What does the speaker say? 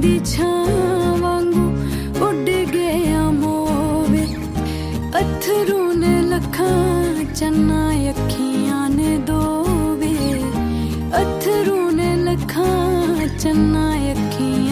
दी छां वांगू उड़ गया मोवे अथरू ने लखां चन्ना अखियां ने दोवे अथरू ने लखां चन्ना अखियां